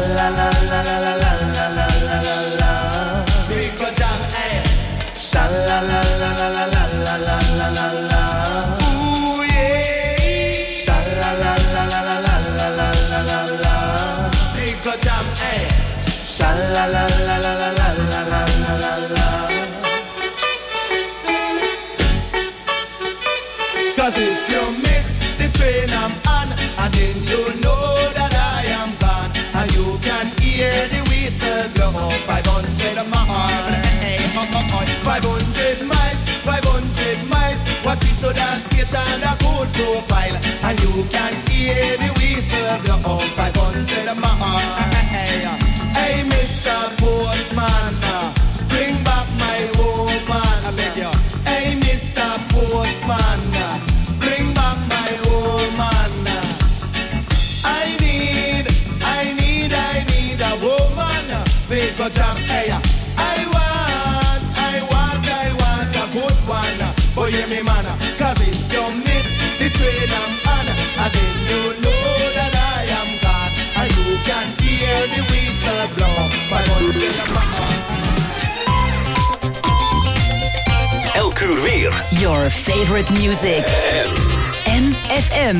la la la la la la la la la la la. Rico Jam, hey. Sha la la la la la la la la la la la. Ooh yeah. Sha la la la la la la la la la la la. Rico Jam, hey. Sha la la la la la la la la la la la. 'Cause if you miss the train I'm on, and then you know that I am gone, and you can hear the whistle blow. 500 miles, 500 miles, 500 miles. Watch this so that Satan a cool profile, and you can hear the whistle blow. 500 miles. Hey, Mr. Postman, bring back my woman. I beg you. Hey, Mr. Postman, bring back my woman. I need a woman. Rico Jam, hey. I want a good one. Oh, yeah, me man. 'Cause if you miss the train I'm on, and then you know that I am gone, and you can hear the whistle blow. 500 miles. Elk uur weer. Your favorite music. MFM.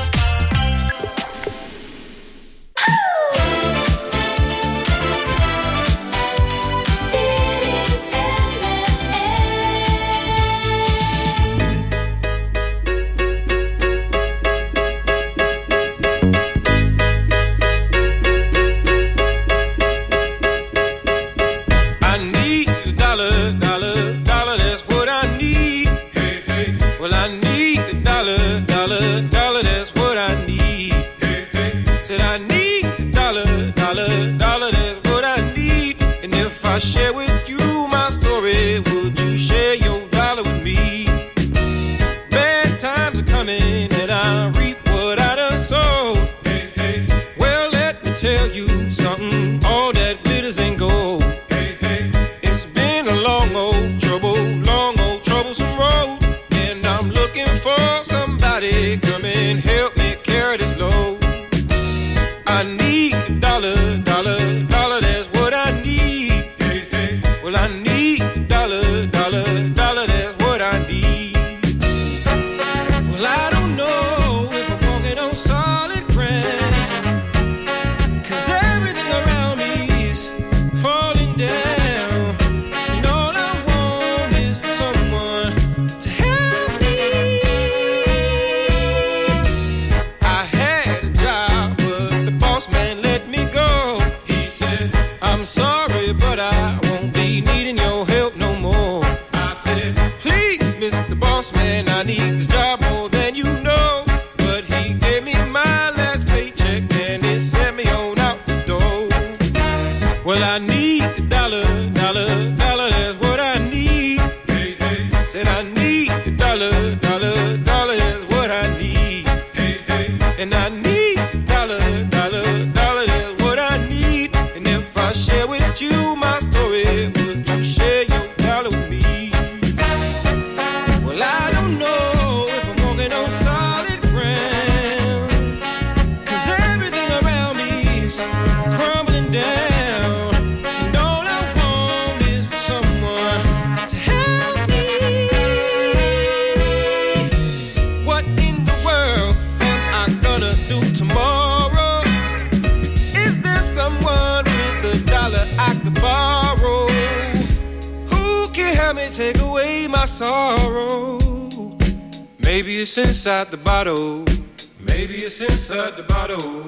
Inside the bottle, maybe it's inside the bottle.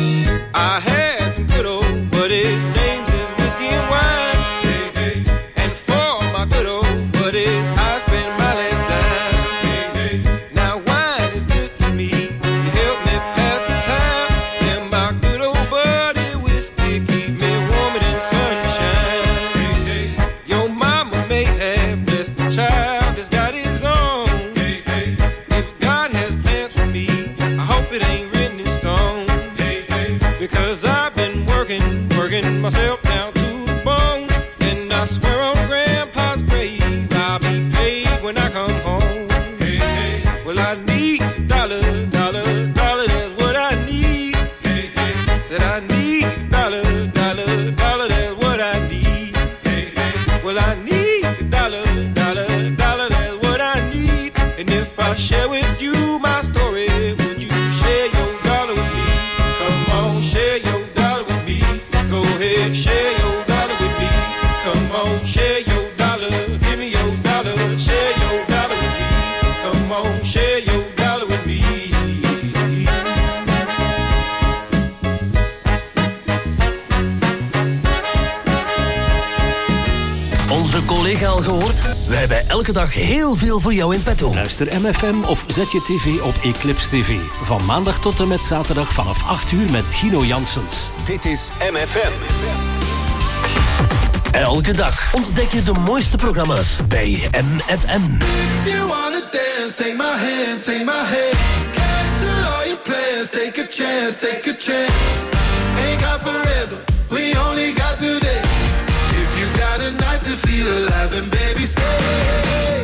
I had some good old buddies, names is whiskey and wine. Hey, hey. And for my good old buddies, I spent my last dime. Hey, hey. Now wine is good to me, you help me pass the time. And my good old buddy whiskey keep me warmer than sunshine. Hey, hey. Your mama may have blessed the child that's got his own. It ain't written in stone. Hey, hey. Because I've been working myself down to the bone. And I swear on Grandpa's grave, I'll be paid when I come home. Hey, hey. Well, I need $1, that's what I need. Hey, hey. Said I need $1. onze collega al gehoord? We hebben elke dag heel veel voor jou in petto. Luister MFM of zet je tv op Eclipse TV. Van maandag tot en met zaterdag vanaf 8 uur met Gino Janssens. Dit is MFM. Elke dag ontdek je de mooiste programma's bij MFM. If you wanna dance, take my hand, take my hand. Cancel all your plans, take a chance, take a chance. Ain't got forever, we only got today. If you got a night to feel alive, then baby stay.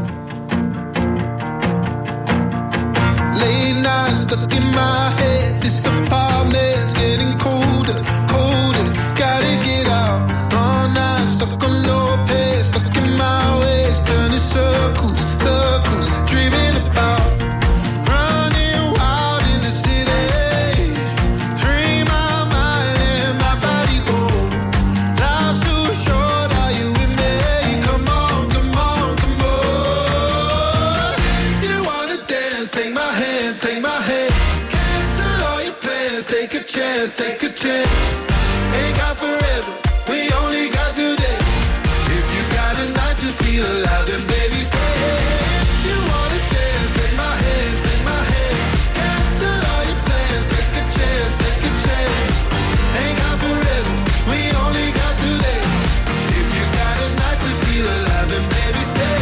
Late night stuck in my head, this apartment's getting colder, colder. Gotta get out, all night stuck on low pace, stuck in my ways, turning circles, circles, dreaming about running wild in the city. Free my mind and my body go. Life's too short, are you with me? Come on, come on, come on. If you wanna dance, take my hand, take my hand. Cancel all your plans, take a chance, take a chance. Ain't got forever, we only got today. If you got a night to feel alive, then baby stay. If you wanna dance, take my hand, take my hand. Cancel all your plans, take a chance, take a chance. Ain't got forever, we only got today. If you got a night to feel alive, then baby stay.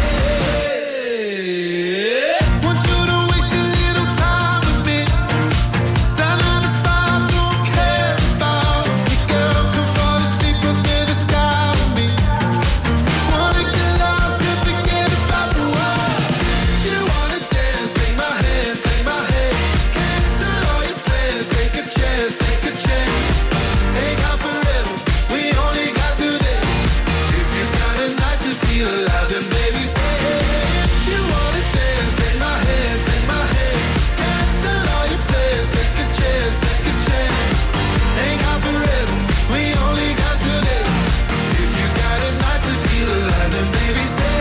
Want you to waste a little time with me. That 9 to 5 don't care about me, girl. Come fall asleep under the sky with me. Wanna get lost and forget about the world. If you wanna dance, take my hand, take my hand. Cancel all your plans, take a chance, take a chance. Ain't got forever, we only got today. If you got a night to feel alive, then baby stay. If you wanna dance, take my hand, take my hand. Cancel all your plans, take a chance, take a chance. Ain't got forever, we only got today. If you got a night to feel alive, then baby stay.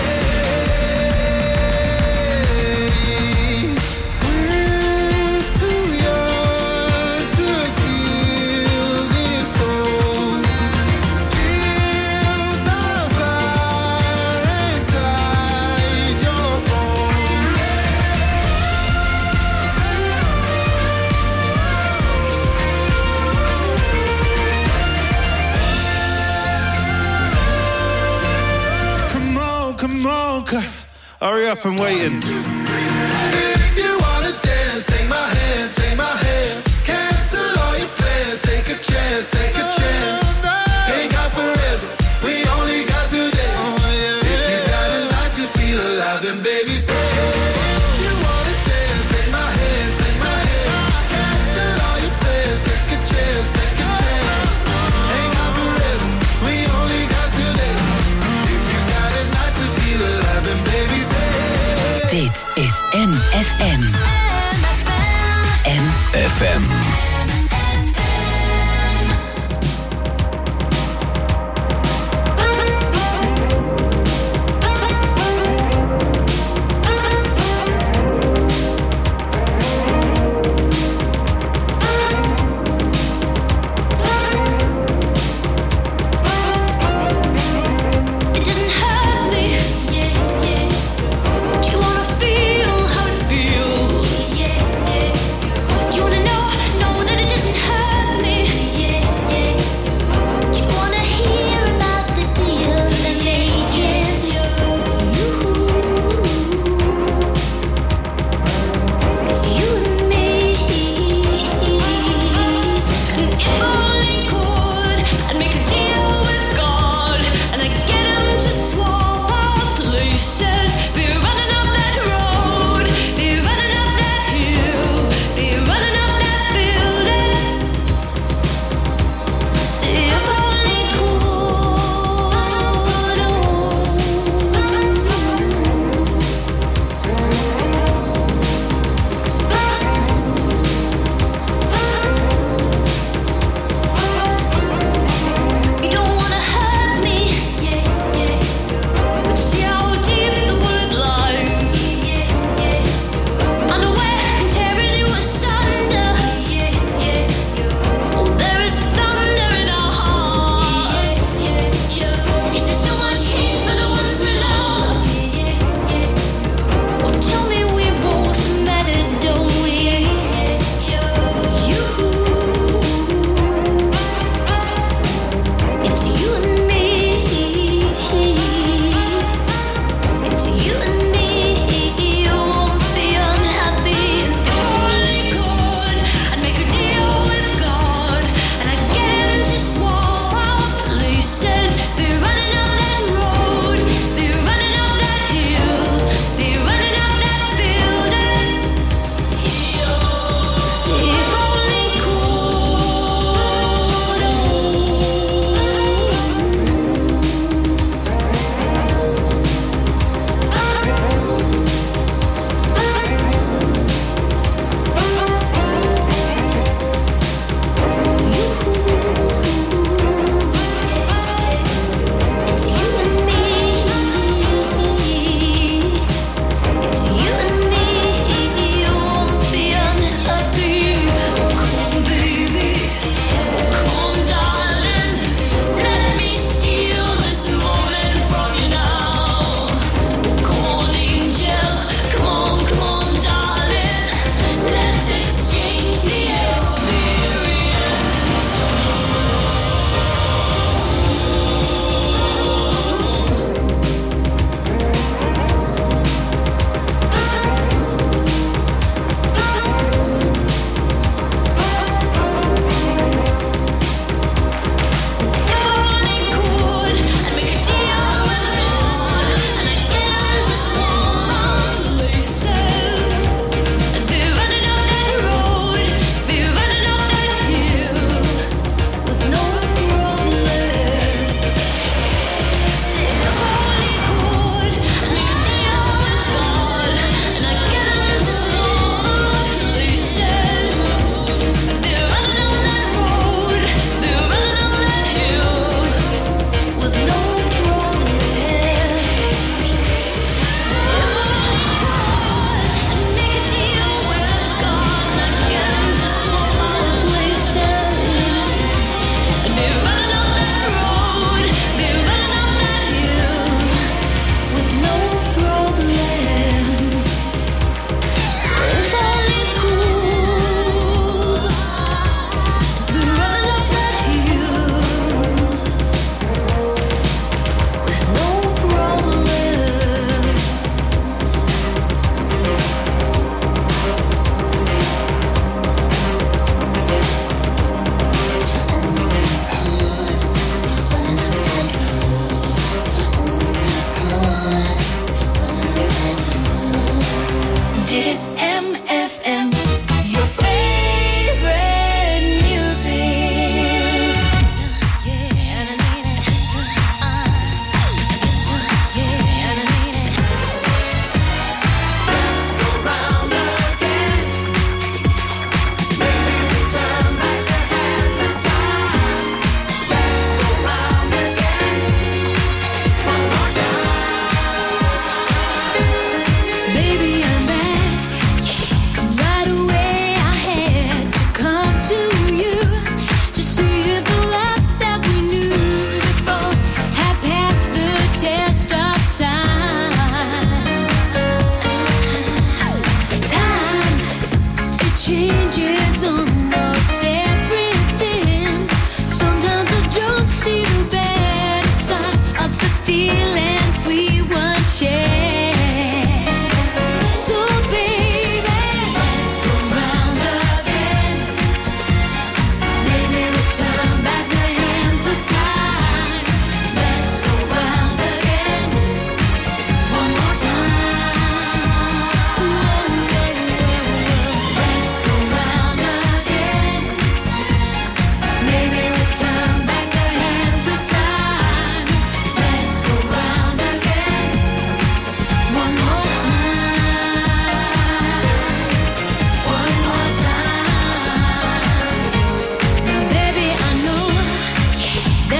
We're too young to feel this old. Feel the fire inside your bones. Come on, hurry up, I'm waiting. If you wanna dance, take my hand, take my hand. Cancel all your plans, take a chance, take a chance. Ain't got forever, we only got today. If you got a night to feel alive, then baby stay. If you wanna dance, take my hand, take my hand. Cancel all your plans, take a chance, take a chance. Ain't got forever, we only got today. If you got a night to feel alive, then baby stay. Dit is MFM. FM. It doesn't hurt me. Do you wanna feel how it feels? Do you wanna know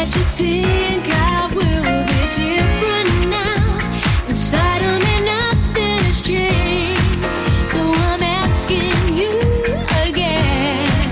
that you think I will be different now. Inside of me nothing has changed, so I'm asking you again.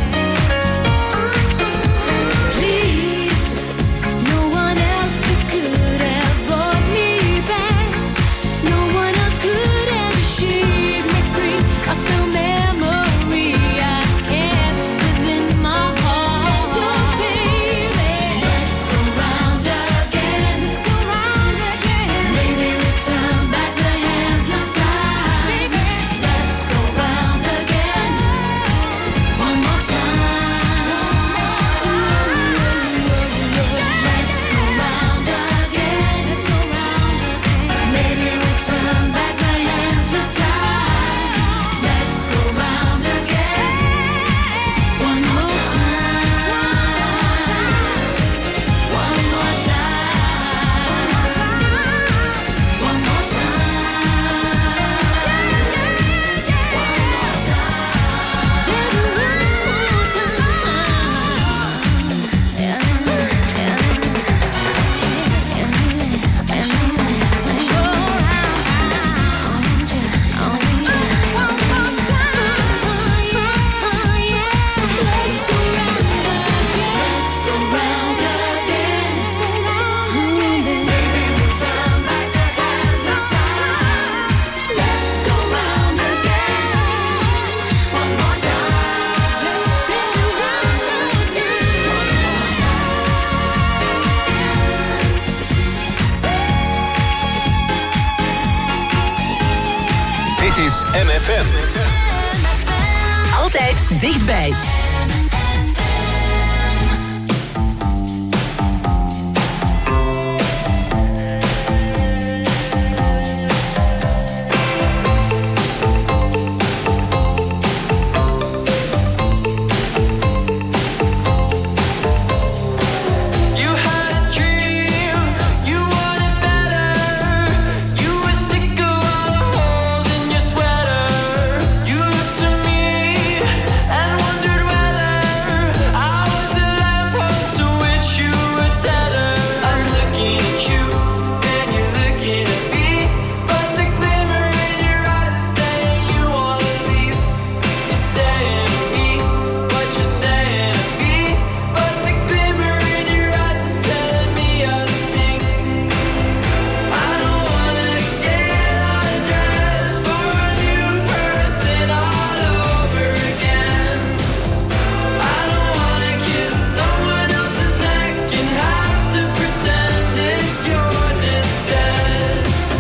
Please, no one else could have brought me back. No one else could have shaped me free of the memory I kept within my heart. So baby, let's go round again. Let's go round again. Maybe we'll turn back the hands of time. Baby, let's go round again. One more time. Let's go round again. Let's go round again. Maybe we'll turn back the hands of time. Let's go round again. One more time. One more time. One more Dit is MFM. Altijd dichtbij. You had a dream, you wanted better. You were sick of all the holes in your sweater. You looked to me and wondered whether I was the lamppost to which you were tethered. I'm looking at you and you're looking at me, but the glimmer in your eyes is saying you wanna leave. You're saying to me what you're saying to me, but the glimmer in your eyes is telling me other things. I don't wanna get undressed for a new person all over again. I don't wanna kiss someone else's neck and have to pretend it's yours instead.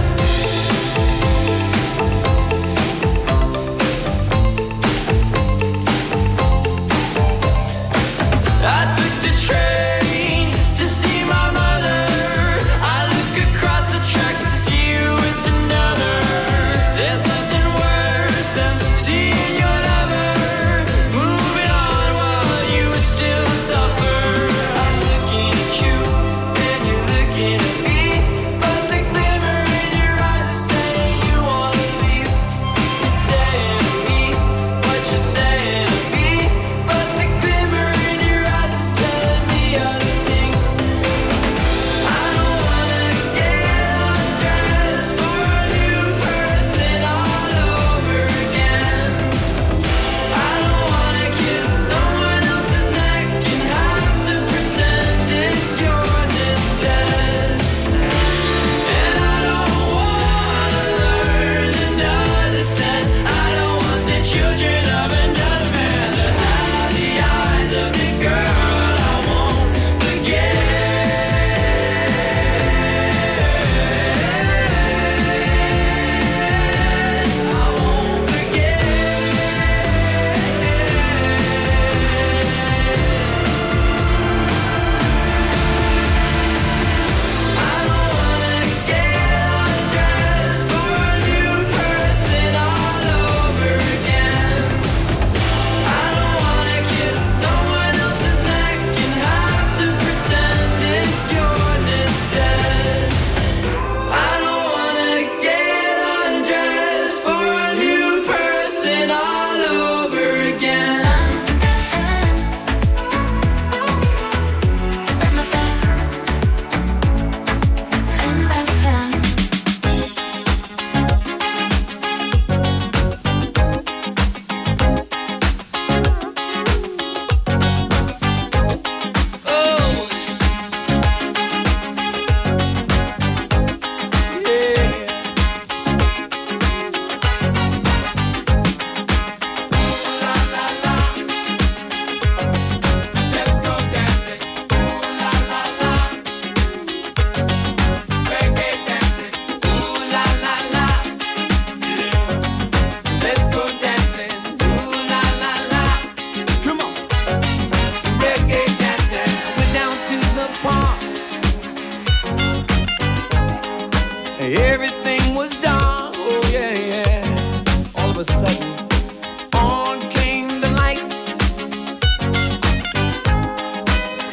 I took the train to see my mother. I look across the tracks to see you with another. There's nothing worse than seeing your lover moving on while you still suffer. I'm looking at you and you're looking at me, but the glimmer in your eyes is saying you wanna leave. You're saying to me what you're saying to me, but the glimmer in your eyes is telling me other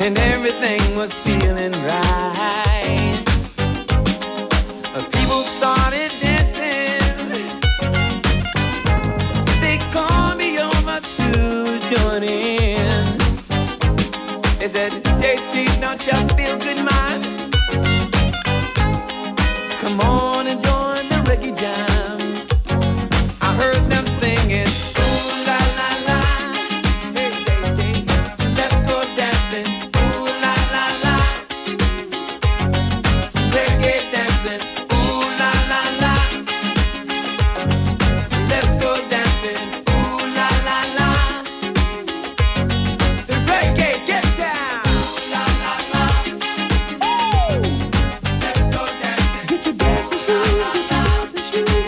and everything was feeling right. People started dancing. They called me over to join in. They said, JT, don't you feel good, man? Come on and join the reggae jam. I heard them singing, ooh la la la, hey hey hey, let's go dancing, ooh la la la, reggae dancing, ooh la la la, let's go dancing, ooh la la la. Say reggae, get down, la la la, ooh, let's go dancing, get your dancing shoes, get your dancing shoes.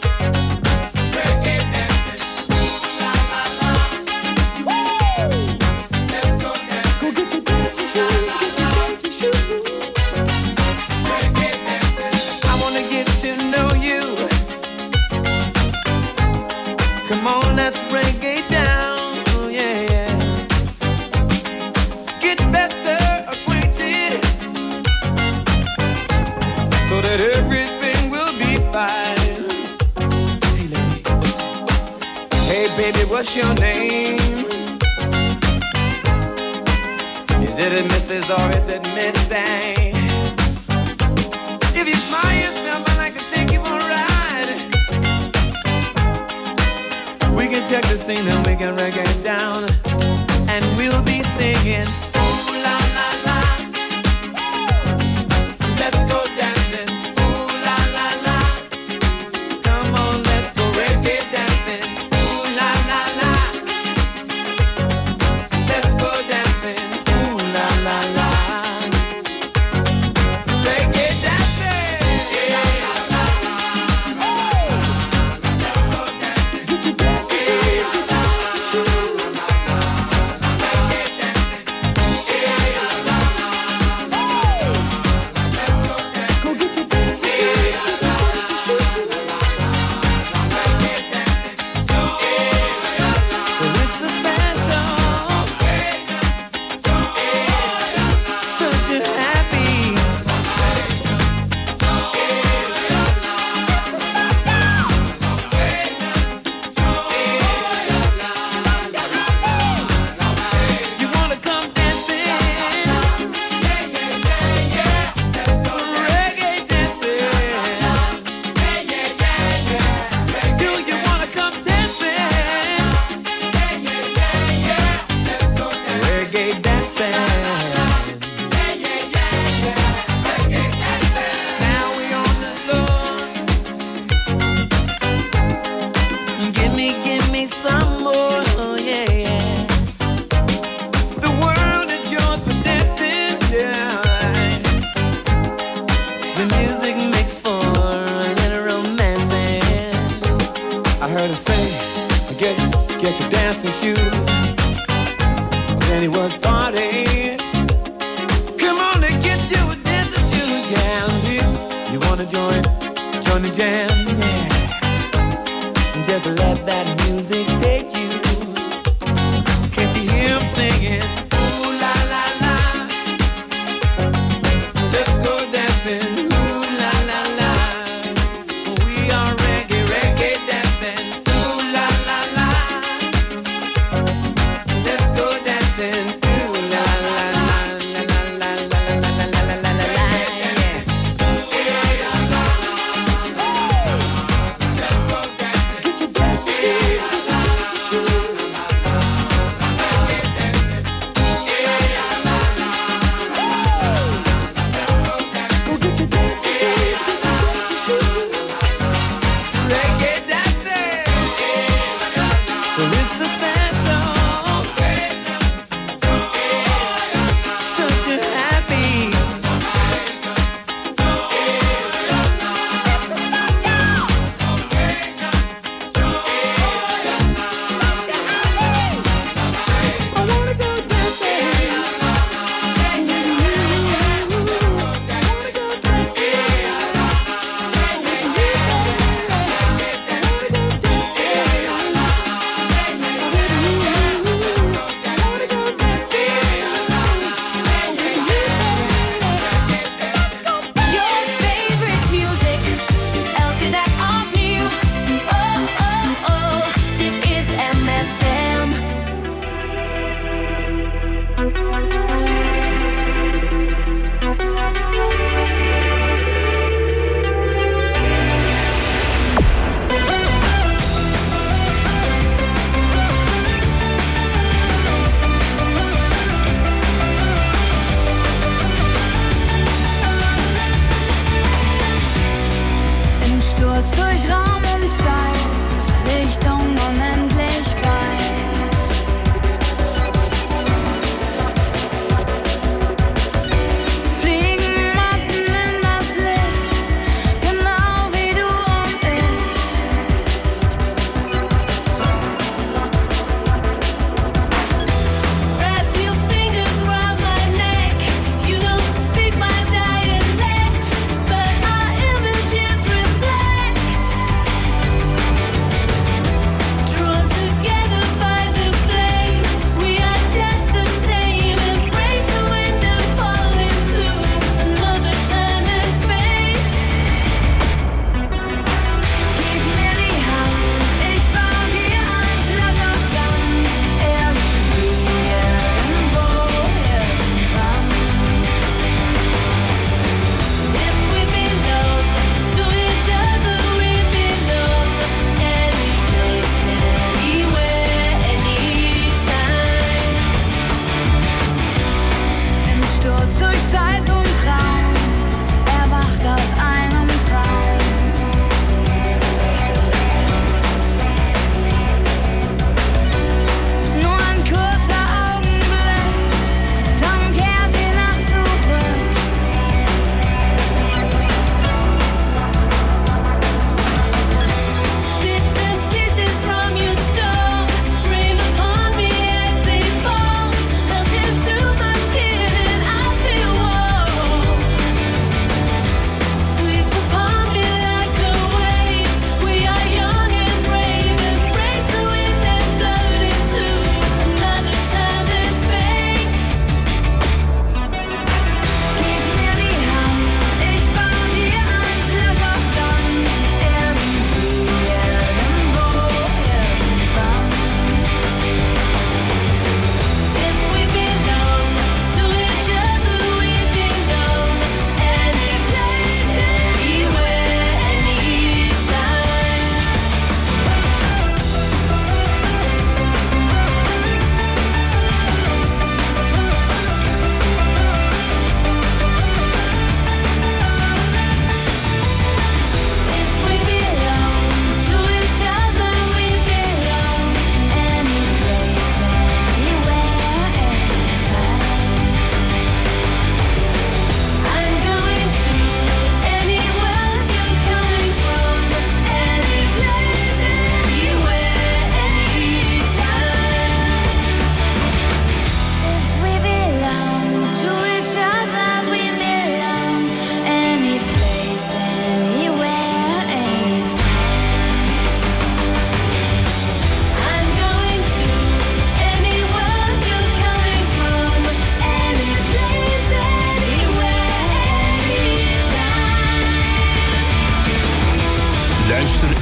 What's your name? Is it a Mrs. or is it Miss A? If you smile yourself, I'd like to take you for a ride. We can check the scene and we can reggae down, and we'll be singing, ooh la la la. Let's go dancing, ooh la la la. Come on, let's go reggae dancing.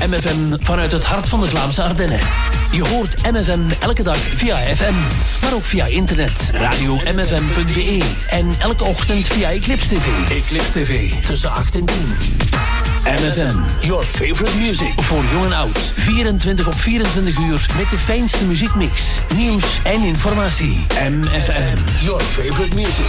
MFM vanuit het hart van de Vlaamse Ardennen. Je hoort MFM elke dag via FM, maar ook via internet. Radio-mfm.be en elke ochtend via Eclipse TV. Eclipse TV, tussen 8 en 10. MFM, your favorite music. Voor jong en oud. 24 op 24 uur met de fijnste muziekmix, nieuws en informatie. MFM, your favorite music.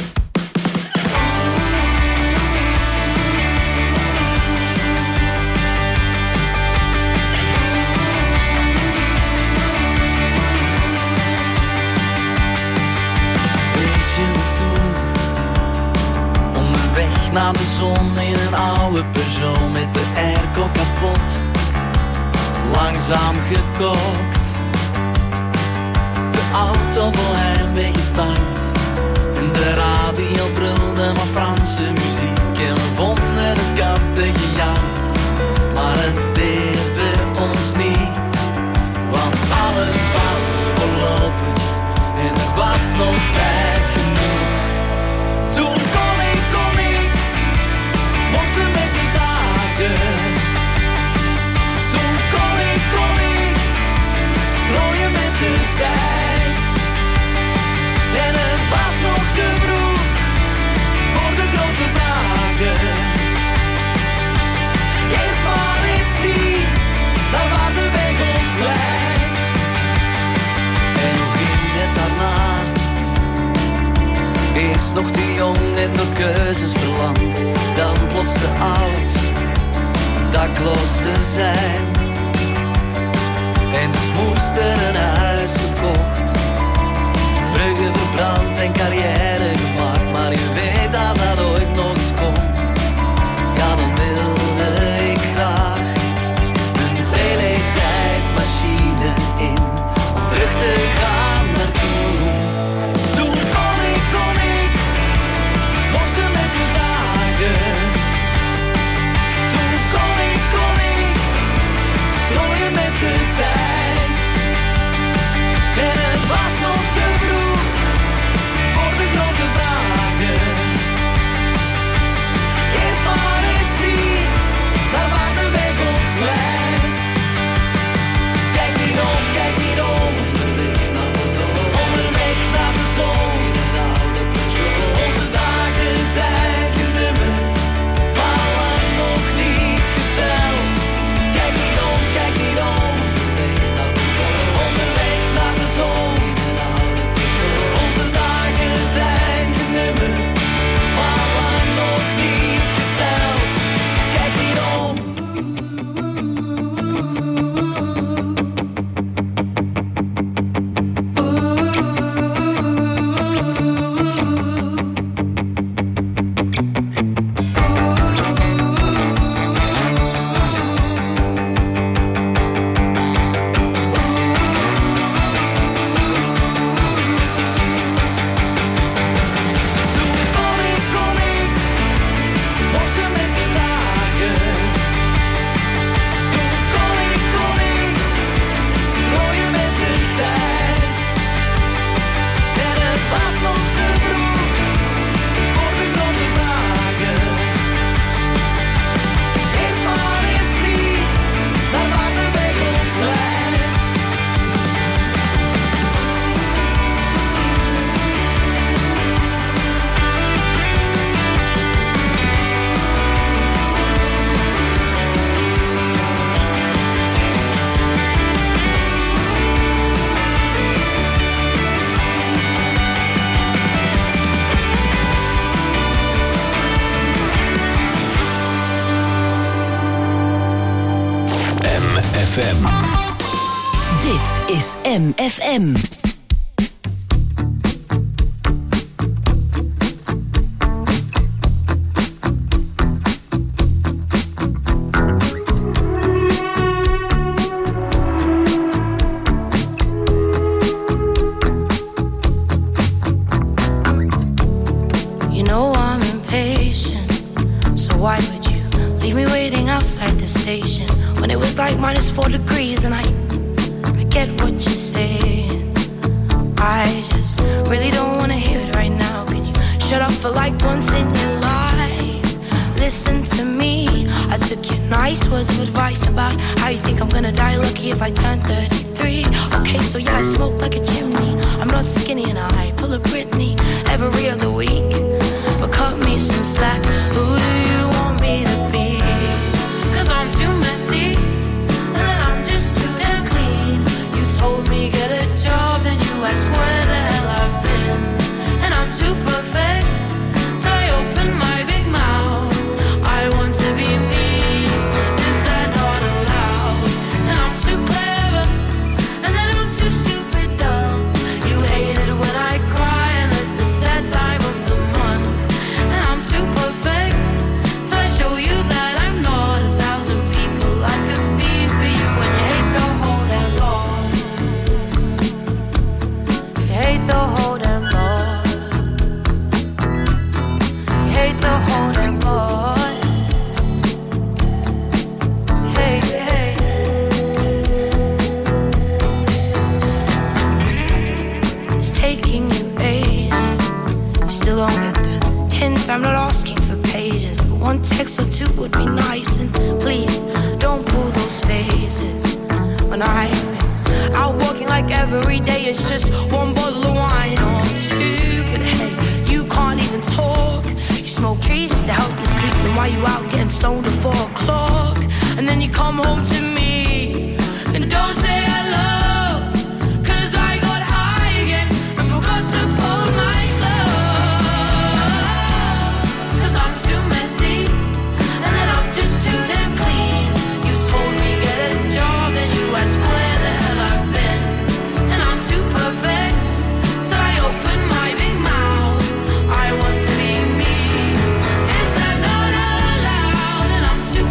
Naar de zon in een oude Peugeot met de airco kapot, langzaam gekookt. De auto vol heimwee getankt en de radio brulde maar Franse muziek. En we vonden het kattengejank, maar het deerde ons niet, want alles was voorlopig en er was nog tijd genoeg. Toen kon ik mossen met de dagen. Toen kon ik strooien met de tijd. En het was nog te vroeg voor de grote vragen. Eerst maar eens zien naar waar de weg ons leidt. En hoe ging het daarna? Eerst nog te jong en door keuzes verlamd, dan plots te oud, dakloos te zijn. En dus moest er een huis gekocht, bruggen verbrand en carrière gemaakt. Maar je weet dat dat ooit nog eens komt, ja dan wilde ik graag een teletijdmachine in, om terug te gaan naar toen. Toen kon ik mossen met de dagen. Toen kon ik strooien met de tijd. En het was nog te vroeg voor de grote vragen. Eerst maar eens zien naar waar de weg ons leidt. Kijk niet om, onderweg naar Bordeaux, onderweg naar de zon in een oude Peugeot. Onze dagen zijn genummerd, maar lang nog niet geteld. Kijk niet om, onderweg naar Bordeaux, onderweg naar de zon in een oude Peugeot. Onze dagen zijn genummerd, maar lang nog niet geteld. Kijk niet om. Toen kon ik mossen met de dagen. Toen kon ik strooien met de tijd. En het was nog te vroeg voor de grote vragen. Eerst maar eens zien naar waar de weg ons leidt. MFM. Dit is MFM. You know I'm impatient, so why would you leave me waiting outside the station when it was like -4 degrees? And I get what you're saying. I just really don't wanna hear it right now. Can you shut up for like once in your life? listen to me. I took your nice words of advice about how you think I'm gonna die lucky if I turn 33. Okay, so yeah, I smoke like a chimney. I'm not skinny and I pull a Britney every other week. But cut me some slack. Who do you want me to be? 'Cause I'm too messy, and then I'm just too damn clean. You told me get a job, then you asked where the hell I've been. And I'm too perfect, so I open my big mouth. I want to be me, is that not allowed? And I'm too clever, and then I'm too stupid dumb. You hate it when I cry, unless it's that time of the month. And I'm too perfect, so I show you that I'm not 1,000 people I could be for you. When you hate the whole damn lot, you hate the whole damn lot, you hate the whole damn lot. Hey, hey. It's taking you ages. You still don't get the hint. I'm not asking for pages, but one text or two would be nice. And please don't pull those phases. When I've been out walking like every day, it's just one bottle of wine or two. But hey, you can't even talk. You smoke trees just to help you sleep. Then why you out getting stoned at 4 o'clock? And then you come home to me and don't say hello. 'Cause I got high again and forgot to fold my clothes. 'Cause I'm too messy, and then I'm just too damn clean. You told me get a job, and you asked where the hell I've been. And I'm too perfect, till I open my big mouth. I want to be me, is that not allowed? And I'm too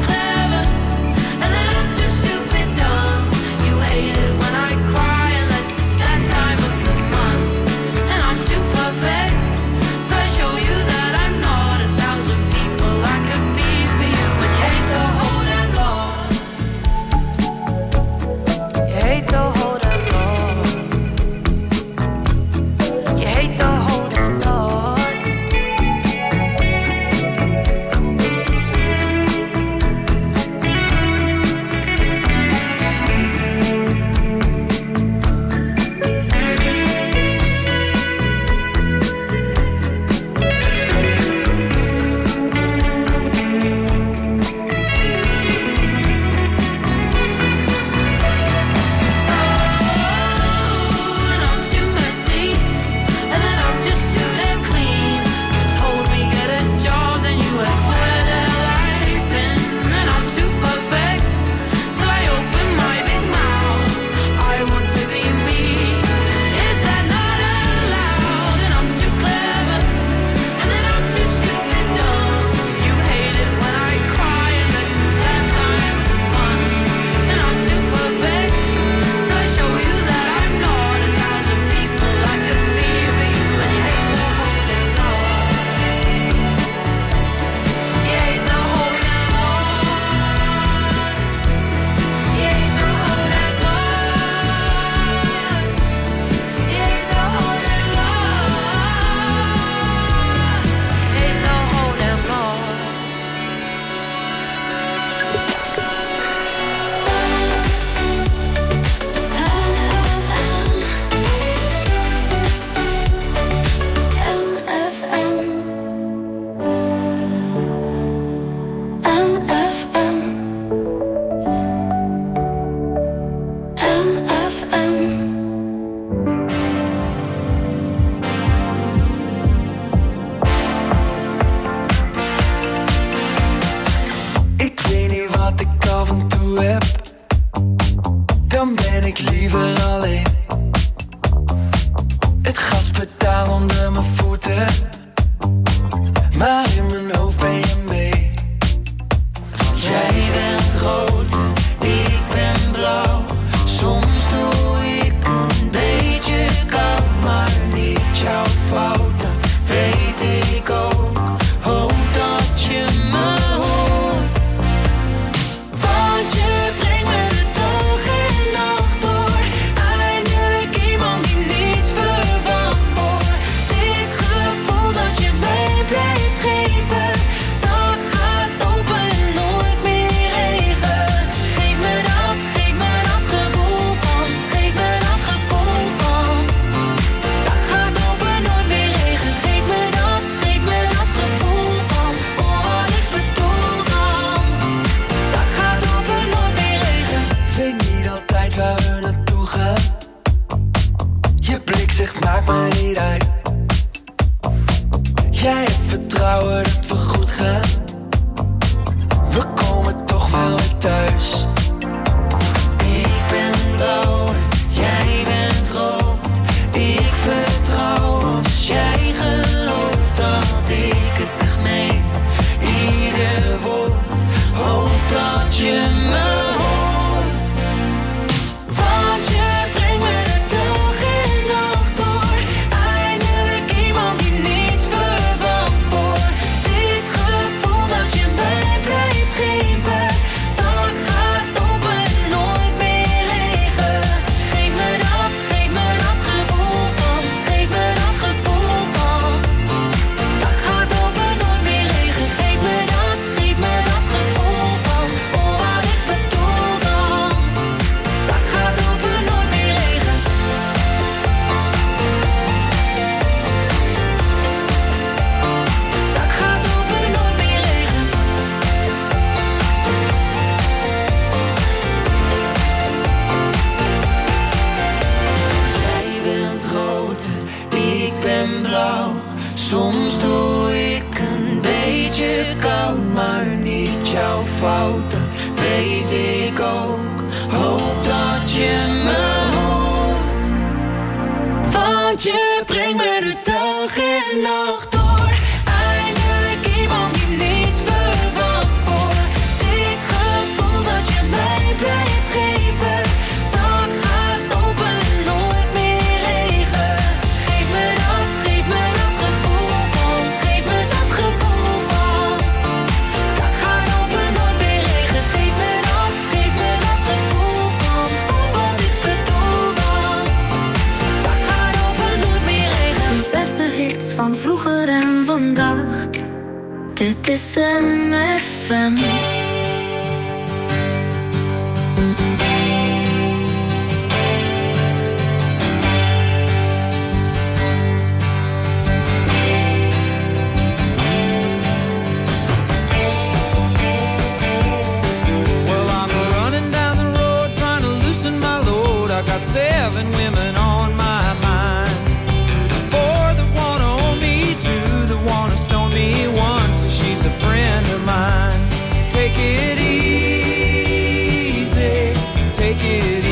jij hebt vertrouwen dat we goed gaan? We komen toch wel weer thuis. Ik ben blauw en jij bent rood. Ik vertrouw als jij gelooft dat ik het echt meen. Ieder woord, hoop dat je me hoort. Want je brengt me de dag en nacht door. Eindelijk iemand die niets verwacht voor. Dit gevoel dat je mij blijft geven. Dak gaat open en nooit meer regen. Geef me dat gevoel van. Geef me dat gevoel van. Dak gaat open, nooit meer regen. Geef me dat gevoel van. Oh, wat ik bedoel dan. Dak gaat open, nooit meer regen. Dak gaat open, nooit meer regen. Jij bent rood en ik ben blauw. Soms doe ik een beetje koud, maar niet jouw fout, dat weet ik ook. Hoop dat je me hoort. Want je brengt me de dag en nacht door. Eindelijk iemand die niets verwacht voor. Dit gevoel dat je mij blijft geven. Dak gaat open en nooit meer regen. Geef me dat gevoel van. Geef me dat gevoel van. Dak gaat open, nooit meer regen. Geef me dat gevoel van. Oh, wat ik bedoel dan. Dak gaat open, nooit meer regen. De beste hits van vroeger en vandaag. Dit is MFM. Well, I'm running down the road trying to loosen my load. I got 7 women on my mind. 4 that wanna own me, 2 that wanna stone me, 1 says she's a friend of mine. Take it easy, take it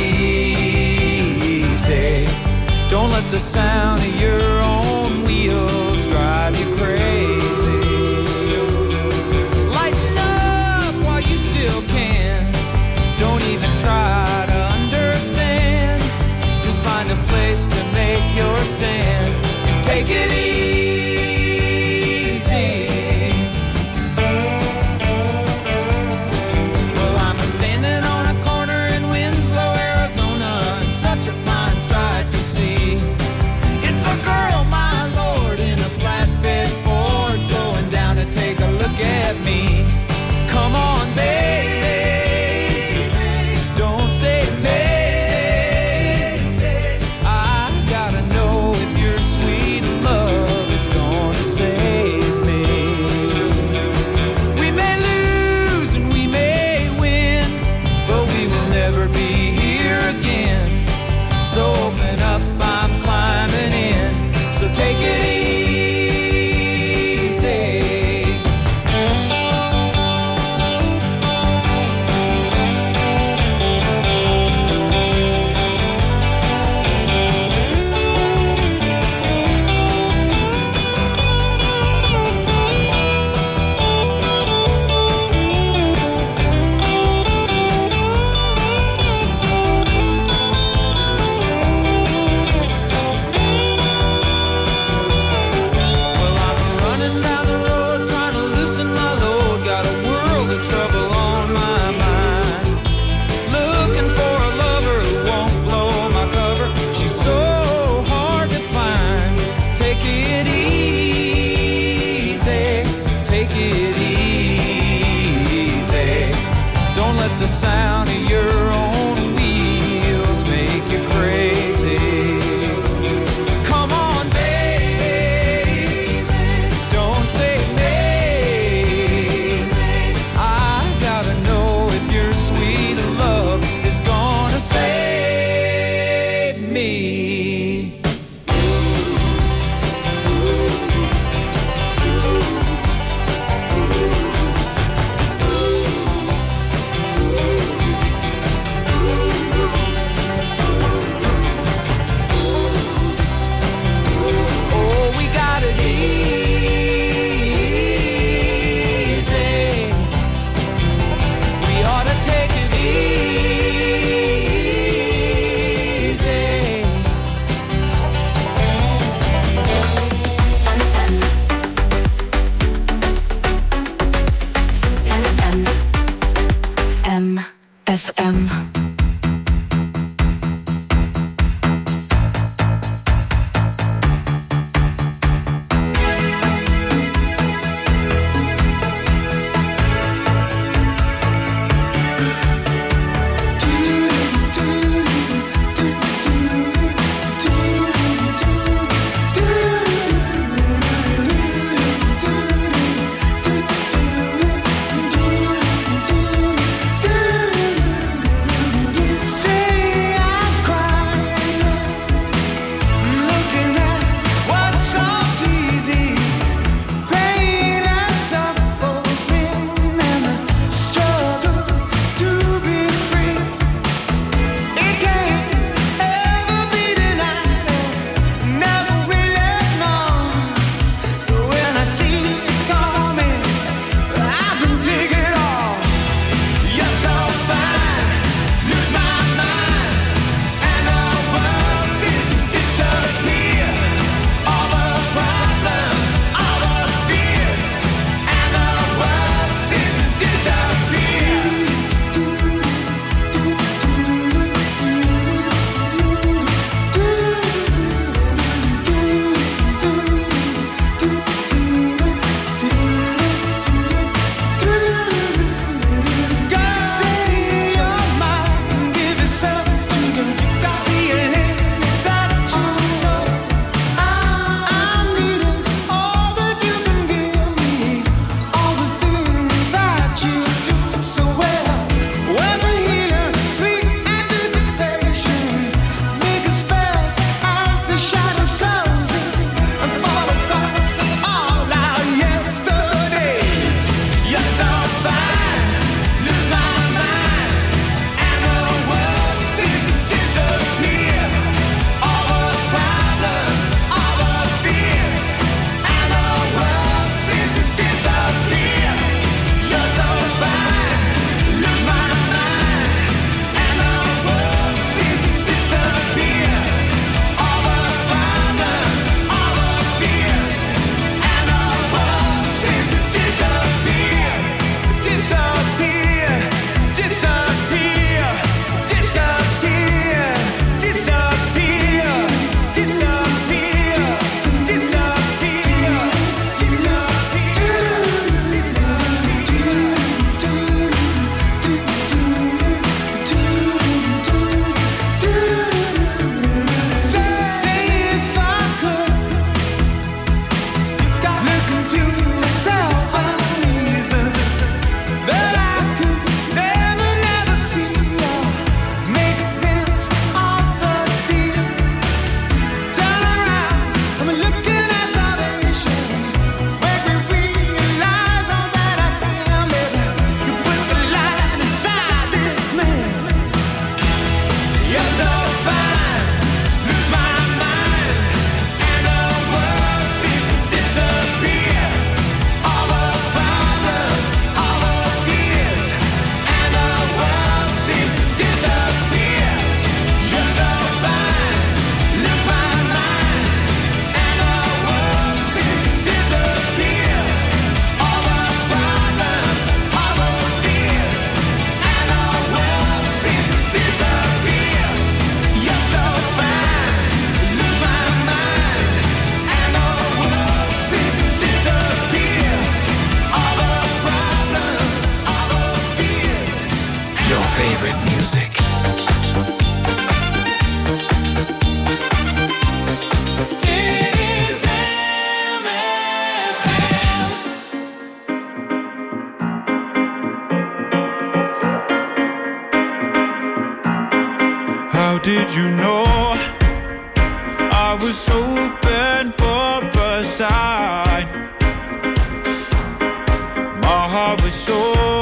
easy. Don't let the sound of your own wheels drive you crazy. Lighten up while you still can. Don't even try to understand. Just find a place to make your stand and take it easy. Well, I'm standing on a corner in Winslow, Arizona, and such a fine sight to see. It's a girl, my lord, in a flatbed Ford, slowing down to take a look at me. Come on, baby, don't say maybe. I gotta know if your sweet love is gonna save me. We may lose and we may win, but we will never be here again. So open up, I'm climbing in. So take it easy. Well, I'm running down the road trying to loosen my load. Got a world of trouble on my mind. Looking for a lover who won't blow my cover. She's so hard to find. Take it easy, take it easy. Don't let the sound of your own wheels make you crazy. Come on, baby, don't say maybe. I gotta know if your sweet love is gonna save me. Did you know I was hoping for a sign? My heart was so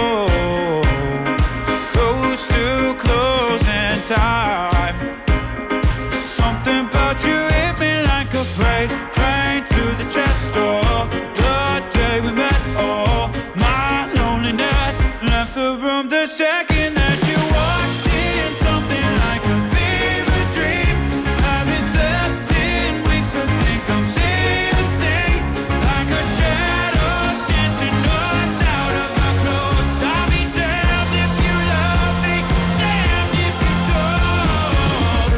close to closing time. Something about you hit me like a freight train to the chest door. The day we met, oh, my loneliness left the room the second that you walked in. Something like a fever dream. Haven't slept in weeks. I think I'm seeing things like a shadows dancing us out of our clothes. I'll be damned if you love me, damned if you don't.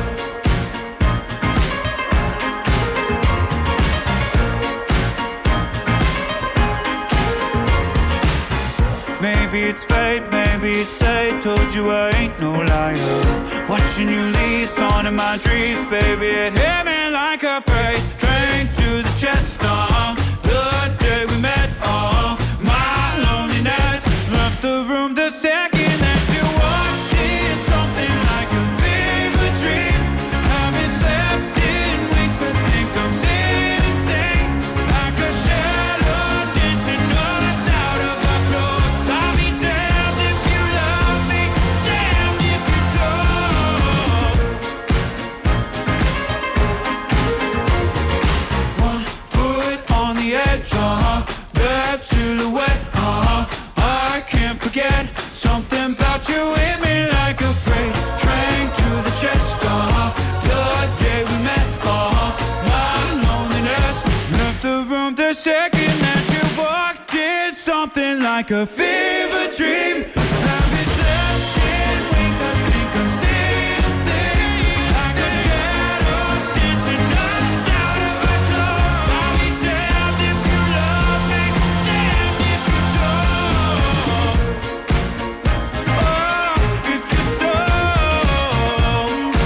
Maybe it's fate, maybe it's fate. Told you I ain't no liar. Watching you leave, on in my dreams, baby. It hit me like a freight train to the chest. The day we met, oh, my loneliness left the room the second that you walked in. Something like a fever dream. Haven't slept in weeks. I think I'm seeing things like a shadow dancing us out of our clothes. I'll be damned if you love me, damned if you don't. One foot on the edge, that silhouette, I can't forget. Something about you hit me like a freight train to the chest. The day we met, my loneliness left the room the second that you walked in. Something like a fever dream. Haven't slept in weeks. I think I'm seeing things like a shadows dancing us out of our clothes. I'll be damned if you love me, damned if you don't. Oh, if you don't.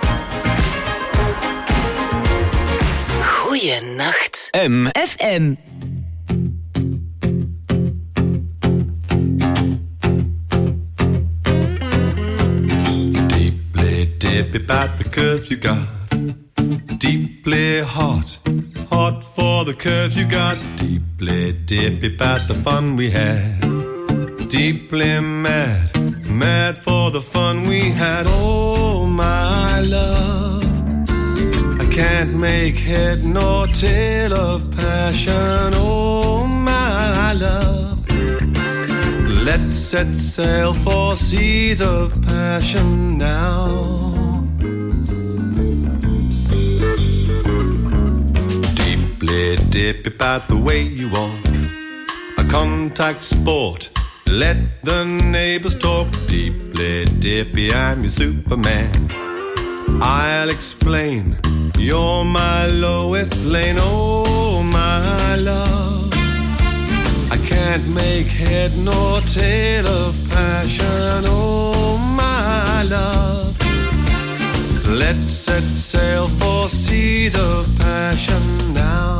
Goeienacht. FM. Deeply dip about the curves you got. Deeply hot, hot for the curves you got. Deeply dip about the fun we had. Deeply mad, mad for the fun we had. Oh my love, I can't make head nor tail of passion. Oh my love, let's set sail for seas of passion now. Deeply dip about the way you walk, a contact sport. Let the neighbors talk. Deeply dippy, I'm your Superman. I'll explain, you're my lowest lane. Oh my love, I can't make head nor tail of passion. Oh my love, let's set sail for seas of passion now.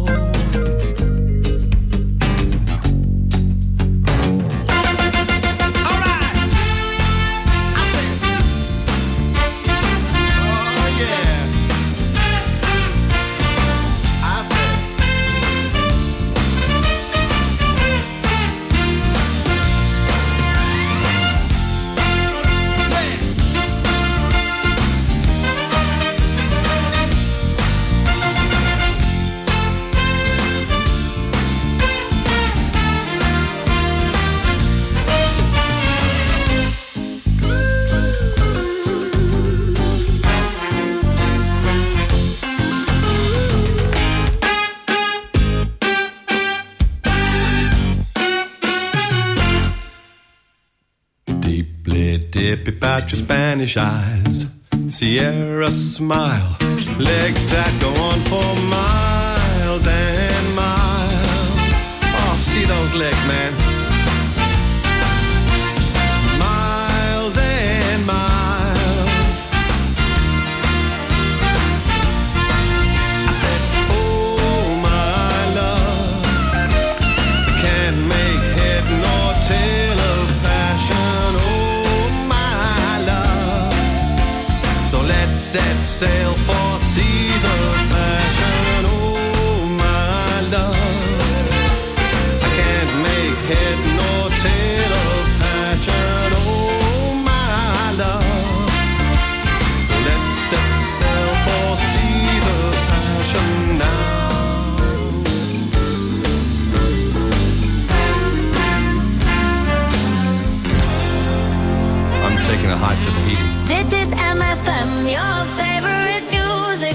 Dip about your Spanish eyes, Sierra smile, legs that go on for miles and miles. Oh, see those legs, man. Miles and miles. I said, oh my love, can't make head nor tail of passion. Oh my love, so let Dit is MFM, your favorite music.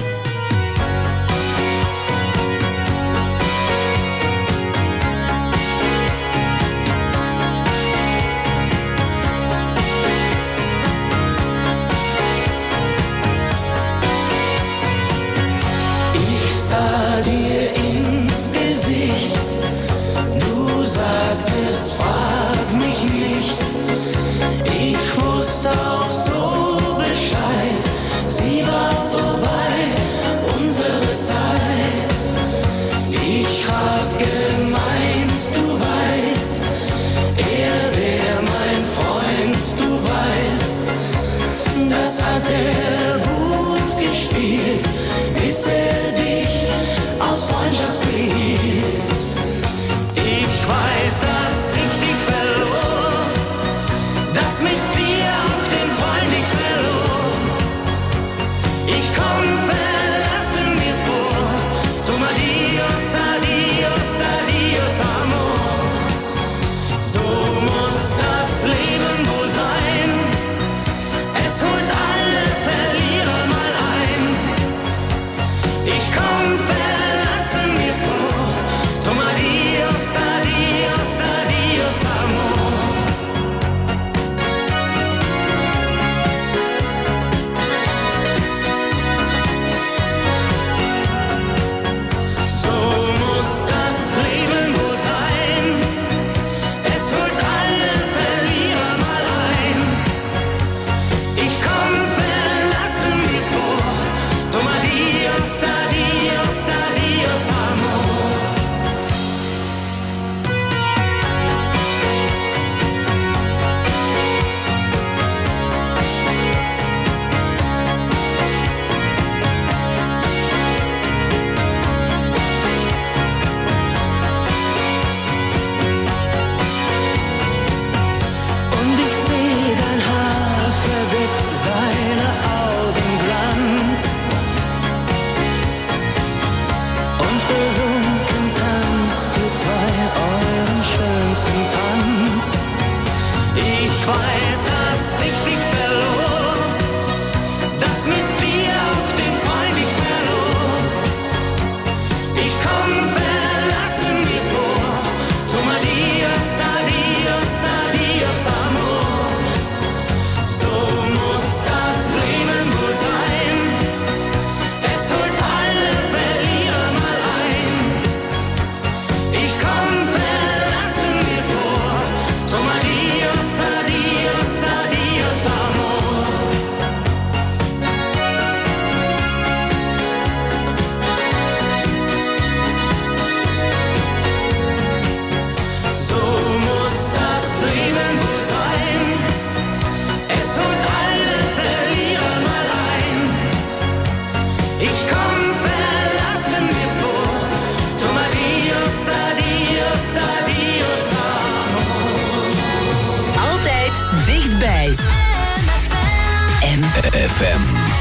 Ich sah dir ins Gesicht, du sagtest, frag mich nicht. Ich wusste auch so Bescheid, sie war vorbei, unsere Zeit. Ich hab gemeint, du weißt, er wär mein Freund, du weißt, das hat er gut gespielt, bis er dich aus Freundschaft behielt. Ich weiß, dass ich dich verlor, dass mit dir auch den Freund ich verlor. Ich komm verlassen mir vor, drum adios, adios, adios, amor. So muss das Leben wohl sein, es holt alle Verlierer mal ein. Ich komm verlassen mir vor, drum adios, adios, adios, amor. So muss das Leben wohl sein, es holt alle Verlierer mal ein. Ich komm verlassen mir vor, drum adios, adios, adios, amor. Und ich seh dein Haar verbirgt, deine Augen Glanz. Und versunken tanzt ihr zwei euren schönsten Tanz. Ich weiß, dass ich dich verlor, dass mit dir auch den Freund ich verlor. Ich komm verlassen mir vor, drum adios, adios, adios, amor. So muss das Leben wohl sein, es holt alle Verlierer mal ein. Ich komm verlassen mir vor, drum adios, adios, adios, amor. So muss das Leben wohl sein, es holt alle Verlierer mal ein. Ich komm verlassen mir vor, drum adios, adios, adios, amor. Altijd dichtbij. MFM.